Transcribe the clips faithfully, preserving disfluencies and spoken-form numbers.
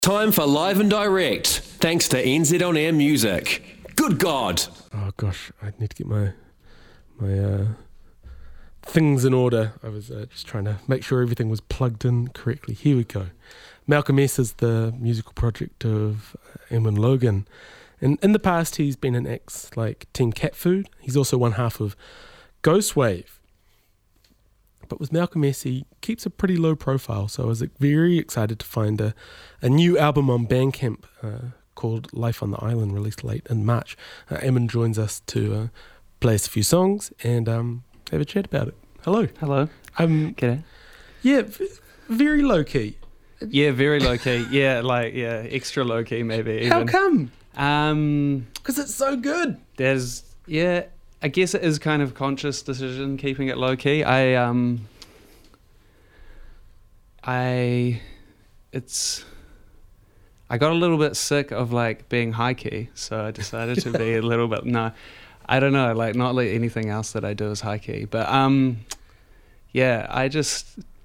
Time for Live and Direct, thanks to N Z On Air Music. Good God! Oh gosh, I need to get my my uh, things in order. I was uh, just trying to make sure everything was plugged in correctly. Here we go. Malcolm S is the musical project of uh, Eamon Logan. And in the past, he's been in acts like Team Cat Food. He's also one half of Ghostwave. But with Malcolm S, he keeps a pretty low profile, so I was very excited to find a, a new album on Bandcamp uh, called Life on the Island, released late in March. Uh, Eamon joins us to uh, play us a few songs and um, have a chat about it. Hello. Hello. Um, G'day. Yeah, v- very low-key. Yeah, very low-key. Yeah, like, yeah, extra low-key maybe even. How come? Um, Because it's so good. There's, yeah... I guess it is kind of conscious decision keeping it low key. I um I it's I got a little bit sick of like being high key, so I decided to be a little bit no. I don't know, like not like anything else that I do is high key. But um yeah, I just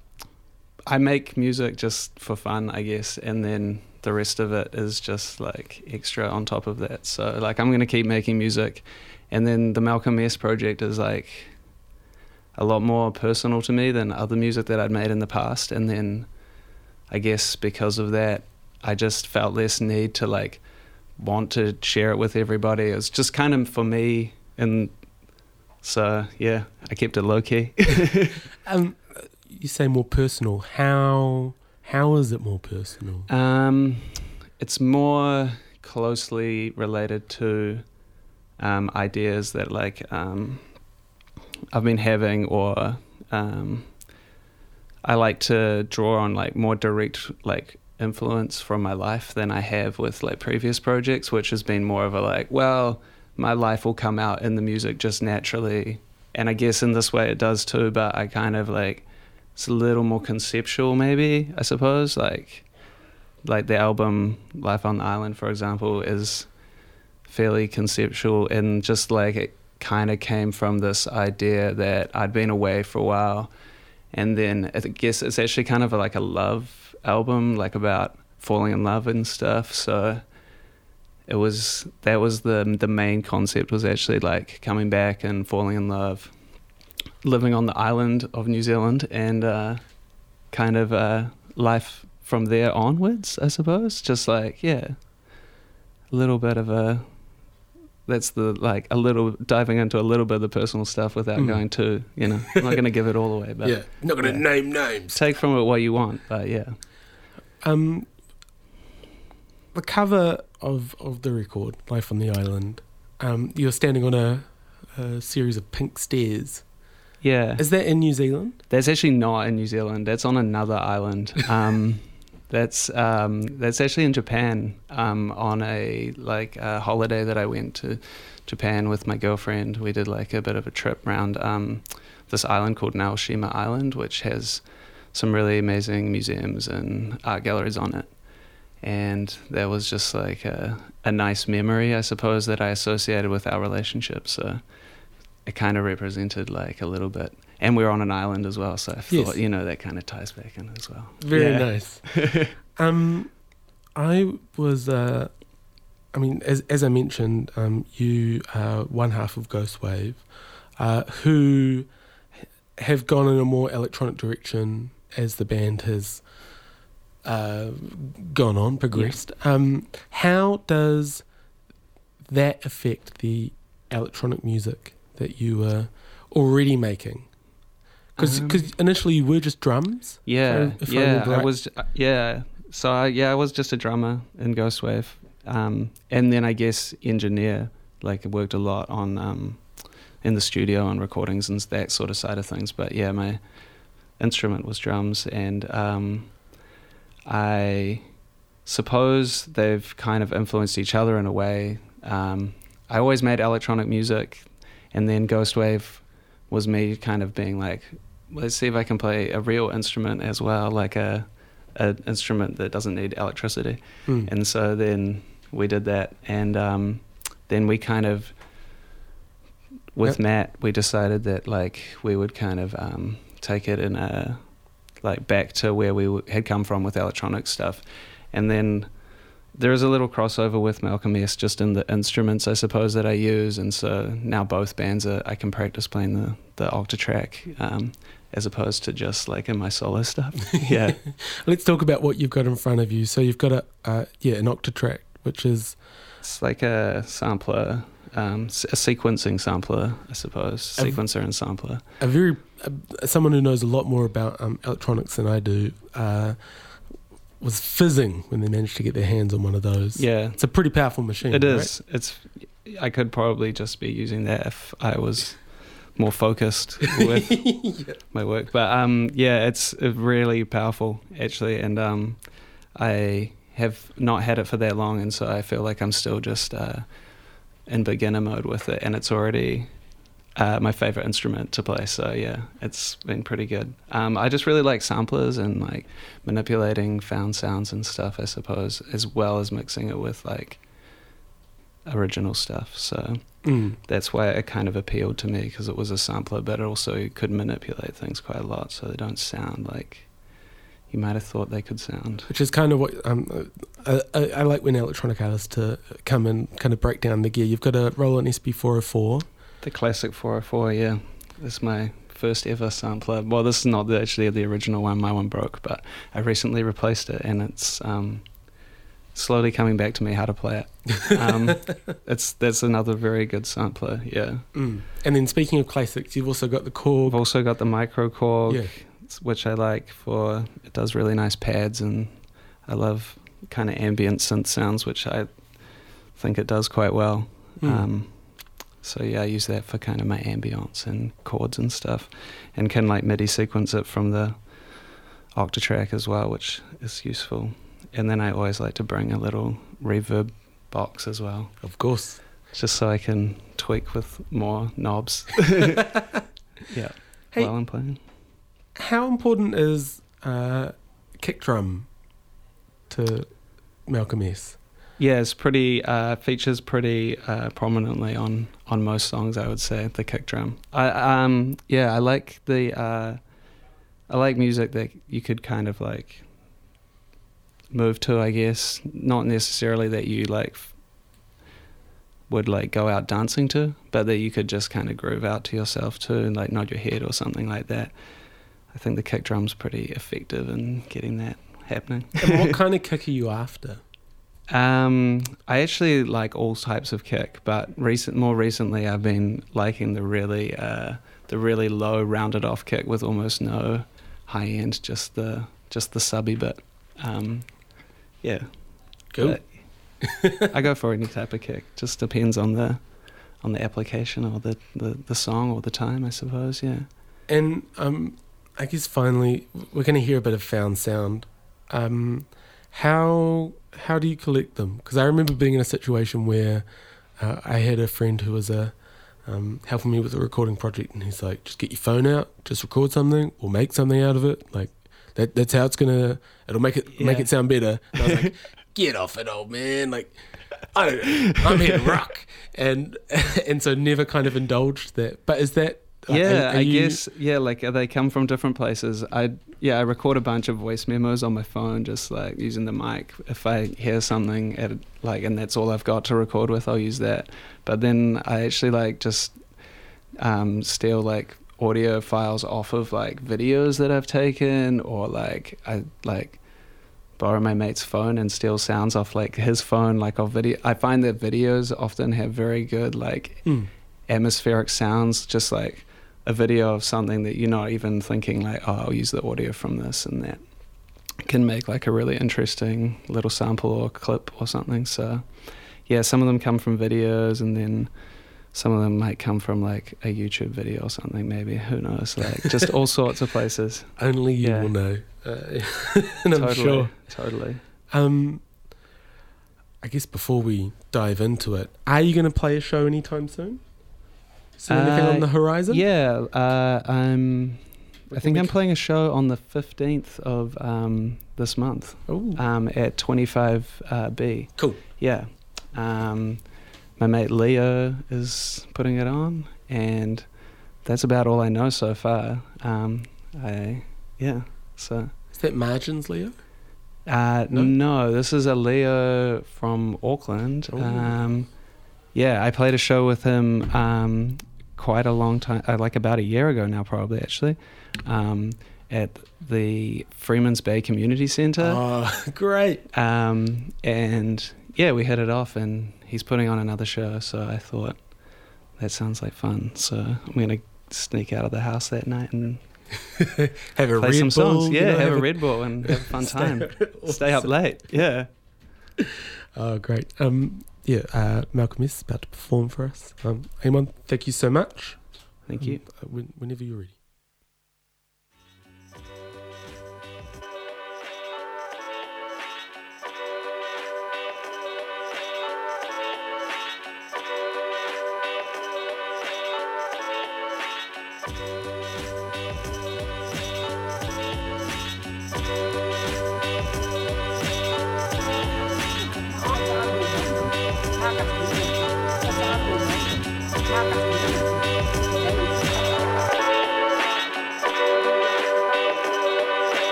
I make music just for fun, I guess, and then the rest of it is just like extra on top of that. So like I'm gonna keep making music. And then the Malcolm S project is like a lot more personal to me than other music that I'd made in the past. And then I guess because of that, I just felt less need to like want to share it with everybody. It was just kind of for me. And so, yeah, I kept it low key. um, you say more personal. How how is it more personal? Um, it's more closely related to Um, ideas that like um, I've been having, or um, I like to draw on like more direct like influence from my life than I have with like previous projects, which has been more of a like, well, my life will come out in the music just naturally, and I guess in this way it does too, but I kind of like, it's a little more conceptual maybe, I suppose, like like the album Life on the Island, for example, is fairly conceptual, and just like it kind of came from this idea that I'd been away for a while, and then I guess it's actually kind of like a love album, like about falling in love and stuff. So it was that was the the main concept, was actually like coming back and falling in love, living on the island of New Zealand, and uh, kind of uh, life from there onwards, I suppose. Just like, yeah, a little bit of a that's the like a little diving into a little bit of the personal stuff without mm. going too, you know, I'm not going to give it all away, but yeah, not going to yeah. name names. Take from it what you want, but yeah. Um, the cover of of the record, Life on the Island, um, you're standing on a, a series of pink stairs. Yeah. Is that in New Zealand? That's actually not in New Zealand. That's on another island. Um, That's um, that's actually in Japan, um, on a like a holiday that I went to Japan with my girlfriend. We did like a bit of a trip around um, this island called Naoshima Island, which has some really amazing museums and art galleries on it. And that was just like a, a nice memory, I suppose, that I associated with our relationship. So it kind of represented like a little bit. And we were on an island as well, so I thought, yes. you know, that kind of ties back in as well. Very yeah. nice. um, I was, uh, I mean, as as I mentioned, um, you are one half of Ghostwave, uh, who have gone in a more electronic direction as the band has uh, gone on, progressed. Yeah. Um, how does that affect the electronic music that you were already making? Because um, initially you were just drums. Yeah, if I, if yeah, I, I was. Uh, yeah, so I, yeah, I was just a drummer in Ghostwave, um, and then I guess engineer. Like I worked a lot on um, in the studio on recordings and that sort of side of things. But yeah, my instrument was drums, and um, I suppose they've kind of influenced each other in a way. Um, I always made electronic music, and then Ghostwave was me kind of being like, let's see if I can play a real instrument as well, like a, a instrument that doesn't need electricity. Mm. And so then we did that, and um, then we kind of, with yep. Matt, we decided that like we would kind of um, take it in a like back to where we w- had come from with electronic stuff, And then there is a little crossover with Malcolm S just in the instruments, I suppose, that I use. And so now both bands are, I can practice playing the, the Octatrack um, as opposed to just like in my solo stuff. Yeah. Let's talk about what you've got in front of you. So you've got a, uh, yeah, an Octatrack, which is... It's like a sampler, um, a sequencing sampler, I suppose, sequencer and sampler. A very, uh, someone who knows a lot more about um, electronics than I do, uh, was fizzing when they managed to get their hands on one of those. Yeah. It's a pretty powerful machine. It right? is. It's. I could probably just be using that if I was more focused with yeah. my work. But um, yeah, it's really powerful actually, and um, I have not had it for that long, and so I feel like I'm still just uh, in beginner mode with it, and it's already Uh, my favorite instrument to play, so yeah, it's been pretty good. Um, I just really like samplers and like manipulating found sounds and stuff, I suppose, as well as mixing it with like original stuff. So mm. that's why it kind of appealed to me, because it was a sampler, but it also could manipulate things quite a lot, so they don't sound like you might have thought they could sound. Which is kind of what um, I, I, I like when electronic artists to come and kind of break down the gear. You've got a Roland S P four oh four. The classic four oh four, yeah. This is my first ever sampler. Well, this is not the, actually the original one. My one broke, but I recently replaced it, and it's um, slowly coming back to me how to play it. Um, it's that's another very good sampler, yeah. Mm. And then speaking of classics, you've also got the Korg. I've also got the Micro Korg, yeah. which I like for, it does really nice pads, and I love kind of ambient synth sounds, which I think it does quite well. Mm. Um, So yeah, I use that for kind of my ambience and chords and stuff, and can like MIDI sequence it from the Octatrack as well, which is useful. And then I always like to bring a little reverb box as well. Of course. Just so I can tweak with more knobs. Yeah, hey, while I'm playing. How important is uh, kick drum to Malcolm S? Yeah, it's pretty, uh, features pretty uh, prominently on, on most songs, I would say, the kick drum. I, um, yeah, I like the, uh, I like music that you could kind of like move to, I guess. Not necessarily that you like f- would like go out dancing to, but that you could just kind of groove out to yourself to and like nod your head or something like that. I think the kick drum's pretty effective in getting that happening. And what kind of kick are you after? Um, I actually like all types of kick, but recent, more recently, I've been liking the really, uh, the really low, rounded off kick with almost no high end, just the just the subby bit. Um, yeah, cool. But I go for any type of kick. Just depends on the on the application or the, the, the song or the time, I suppose. Yeah. And um, I guess finally, we're going to hear a bit of found sound. Um, how how do you collect them? Because I remember being in a situation where uh, I had a friend who was a um, helping me with a recording project, and he's like, "Just get your phone out, just record something, or make something out of it. Like that. That's how it's gonna. It'll make it yeah. make it sound better." And I was like, "Get off it, old man! Like, I don't. I'm here to rock." And and so never kind of indulged that. But is that? Yeah, are, are I you... guess, yeah, like they come from different places. I yeah, I record a bunch of voice memos on my phone, just like using the mic. If I hear something at like, and that's all I've got to record with, I'll use that. But then I actually like just um, steal like audio files off of like videos that I've taken, or like I like borrow my mate's phone and steal sounds off like his phone, like off video. I find that videos often have very good like mm. atmospheric sounds, just like a video of something that you're not even thinking like, oh, I'll use the audio from this, and that can make like a really interesting little sample or clip or something. So yeah, some of them come from videos, and then some of them might come from like a YouTube video or something, maybe, who knows, like just all sorts of places. Only you yeah. will know. Uh, and I'm totally, sure. Totally. Um, I guess before we dive into it, are you going to play a show anytime soon? Is there anything uh, on the horizon? Yeah, uh, I'm. I think I'm playing a show on the fifteenth of um, this month um, at twenty-five uh, B. Cool. Yeah. Um, my mate Leo is putting it on, and that's about all I know so far. Um, I yeah. So is that Margins, Leo? Uh, No? no? this is a Leo from Auckland. Ooh. Um, yeah, I played a show with him um, quite a long time, uh, like about a year ago now, probably actually, um, at the Freeman's Bay Community Centre. Oh, great. Um, and yeah, we hit it off, and he's putting on another show, so I thought that sounds like fun. So I'm gonna sneak out of the house that night and Have a play Red some Bull, songs. you Yeah, know, have a Red Bull and have a fun time. Stay up Awesome. late. Yeah. Oh, great. Um, yeah, uh, Malcolm is about to perform for us. Um, Amon, thank you so much. Thank Um, you. uh, when, whenever you're ready. Hãy subscribe cho kênh Ghiền Mì Gõ để không bỏ lỡ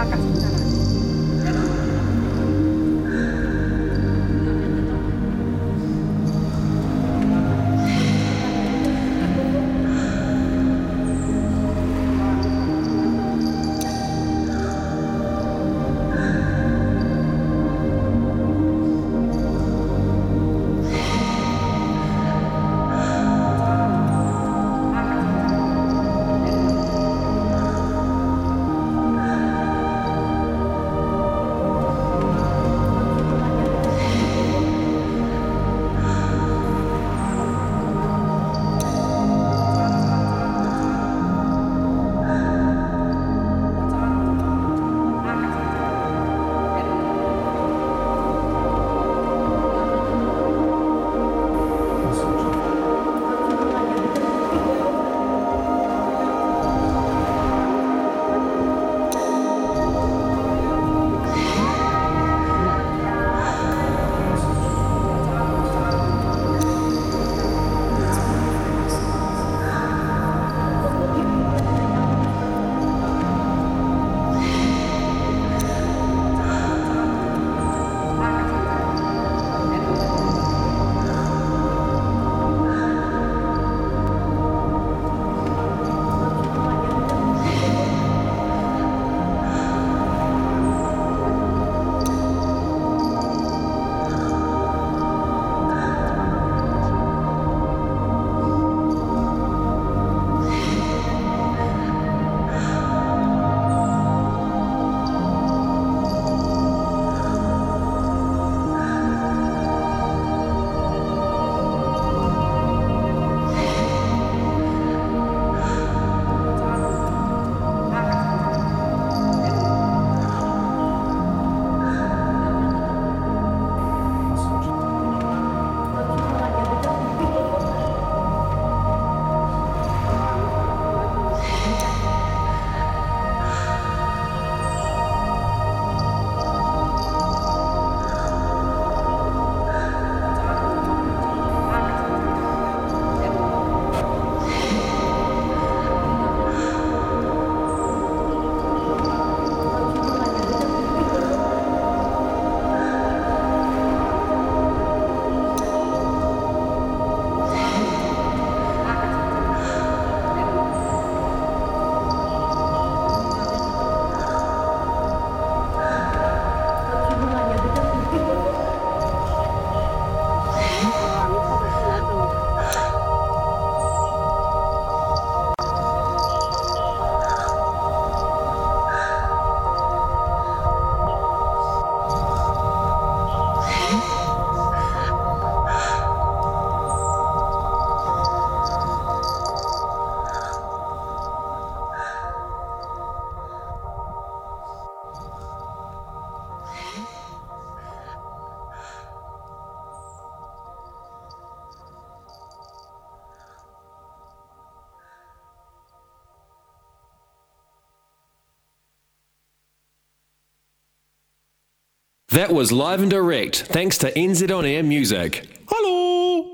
That was live and direct, thanks to N Z On Air Music. Hello!